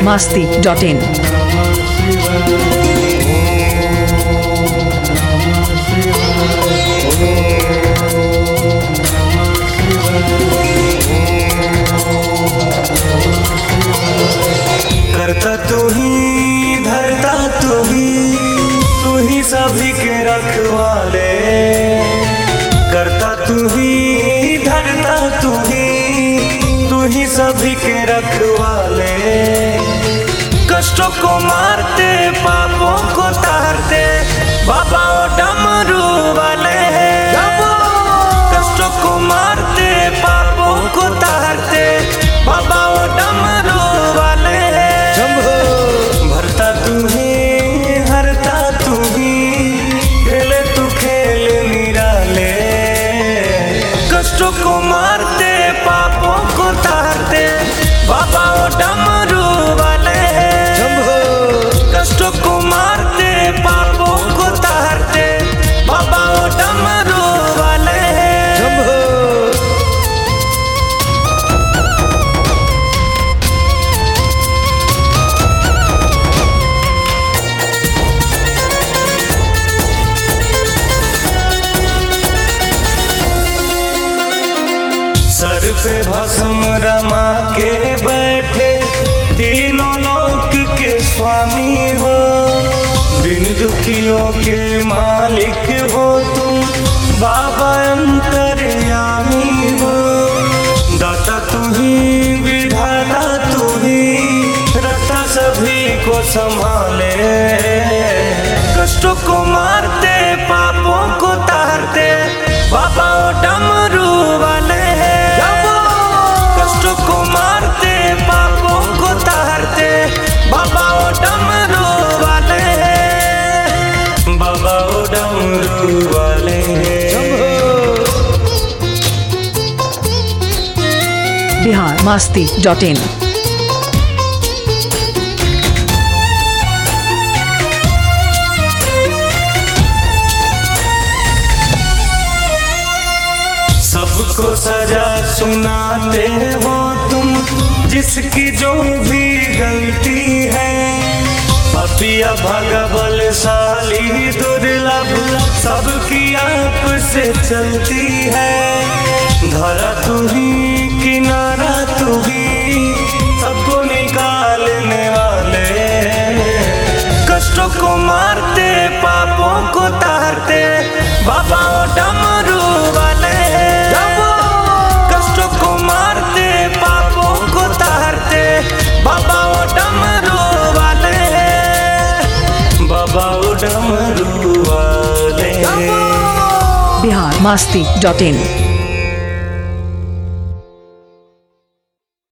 biharmasti.in। करता तू ही, धरता तू ही सभी के रखवाले। करता तू ही, धरता तू ही सभी के रखवाले। कष्टों को मारते, पापों को तारते, बाबा ओ डमरू वाले। कष्टों को मारते, पापों को तारते, बाबा ओ डमरू वाले। भरता तू ही, हरता तू ही, खेले तू खेल निराले। कष्टों को मारते, पापों को तारते, बाबा ओ डमरू वाले। कष्टों को मारते, पापों को तारते, बाबा ओ डमरू वाले। सर पे भस्म रमा के बैठे, तीनों लोक के स्वामी हो। दिन दुखियों के मालिक हो तुम, बाबा अंतर्यामी हो। दाता तू ही, विधाता तू ही, रखता सभी को संभाले। कष्टों को मारते, पापों को तारते, बाबा ओ डमरू वाले। कष्टों को मारते, पापों को तारते, बाबा ओ डमरू वाले। बाबा ओ डमरू वाले। biharmasti.in। सबको सजा सुनाते हो तुम, जिसकी जो भी गलती है। पापिया भागा बलशाली दुर्लभ, सबकी आप से चलती है। धरा तू ही, किनारा तू ही, सबको निकालने वाले। कष्टों को मारते, पापों को तारते, बाबा ओ डमरू वाले। कष्टों को मारते, पापों को तारते, बाबा ओ डमरू वाले। बाबा ओ डमरू वाले। biharmasti.in।